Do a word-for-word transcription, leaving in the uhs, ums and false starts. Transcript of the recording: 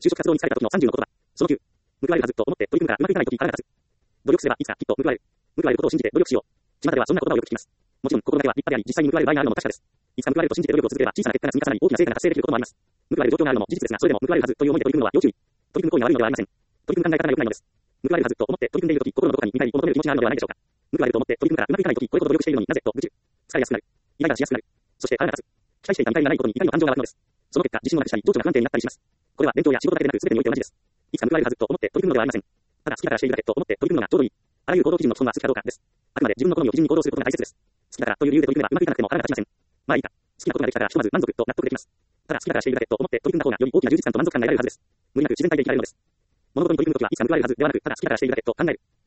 就職活動に疲れた時のさんじゅうの言葉。そのきゅう。報われるはずと思って取り組むがうまくいかない時腹が立つ。努力すればいつかきっと報われる。報われることを信じて努力しよう。巷ではそんな言葉をよく聞きます。もちろん心だけは立派であり、実際に報われる場合があるのも確かです。いつか報われると信じて努力を続ければ小さな結果が積み重なり大きな成果が達成できることもあります。報われる状況があるのも事実ですが、それでも報われるはずという思いで取り組むのは要注意。取り組む行為が悪いのではありません。取り組む考え方が良くないのです。報われるはずと思って取り組んでいる時、心のどこかに願いを求める気持ちがあるのではないでしょうか。報われると思って取り組むからうまくいかない時、これほど努力しているのになぜと愚痴る。疲れやすくなる。イライラしやすくなる。そして腹が立つ。期待していた見返りがないことに怒りの感情が湧くのです。その結果、自信をなくしたり、情緒が不安定になったりします。これは勉強や仕事だけでなく全てにおいて同じです。いつか報われるはずと思って取り組むのではありません。ただ好きだからしているだけと思って取り組むのがちょうどいい。あらゆる行動基準の基本は好きかどうかです。あくまで自分の好みを基準に行動することが大切です。好きだからという理由で取り組めばうまくいかなくても腹が立ちません。まあいいか。好きなことができたらひとまず満足と納得できます。ただ好きだからしているだけと思って取り組んだ方がより大きな充実感と満足感が得られるはずです。無理なく自然体で生きられるのです。物事に取り組むときはいつか報われるはずではなく、ただ好きだからしているだけと考える。